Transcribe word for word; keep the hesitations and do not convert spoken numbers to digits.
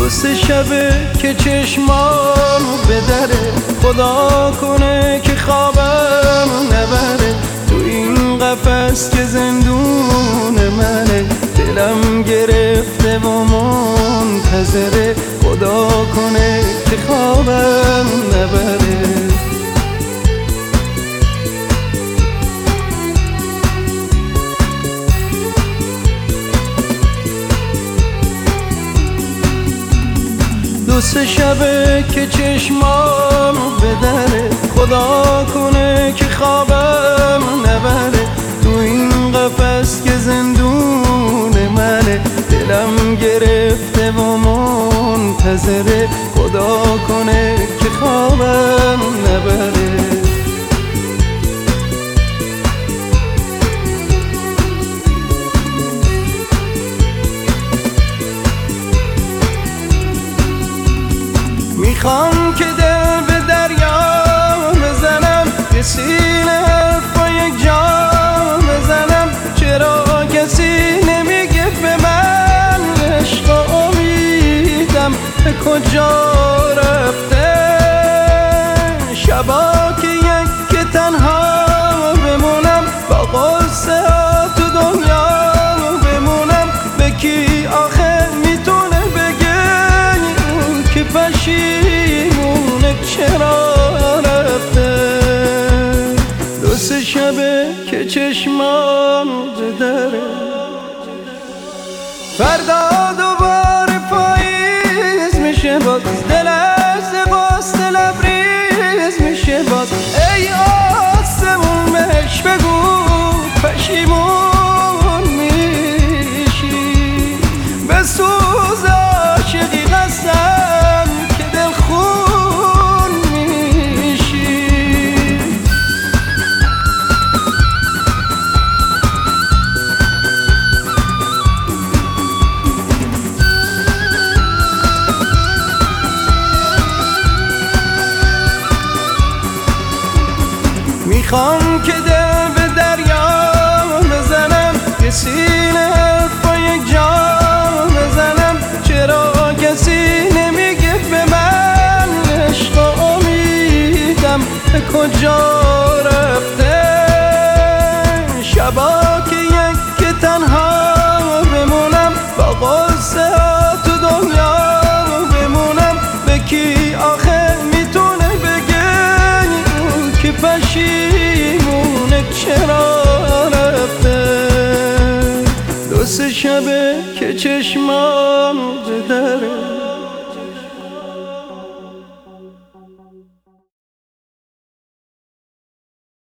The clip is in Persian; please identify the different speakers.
Speaker 1: دو سه شبه که چشمامو بدره، خدا کنه که خوابم نبره. تو این قفس که زندون منه، دلم گرفته و منتظره، خدا کنه که خوابم نبره. دو سه شبه که چشمامو بدره، خدا کنه که خوابم نبره. تو این قفس که زندون منه، دلم گرفته و منتظره، خدا کنه که خوابم نبره. میخوام که دل به دریا بزنم، یه سینه حرف و یک جام بزنم. چرا کسی نمیگه به من عشق و امیدم به کجا رفته؟ شبا که یک که تنها بمونم، با قصه ها تو دنیا بمونم. به کی آخه میتونه بگه که پشیمونه چرا رفته؟ دو سه شبه که چشمام بدره، فردا دوباره پاییز میشه باز، دل از غصه لبریز میشه باز. ای آسمون بهش بگو پشیمون میشی، به سوز عاشقی قسم که دل خون میشی. میخوام که دل به دریا بزنم، یه سینه حرف و یک جام بزنم. چرا کسی نمیگه به من عشق و امیدم به کجا رفته؟ شبا که یک که تنها بمونم، با قصه ها تو دنیا بمونم. به کی آخه میتونه بگه که پشیمونه چرا رفته؟ دو سه شبه که چشمام بدره،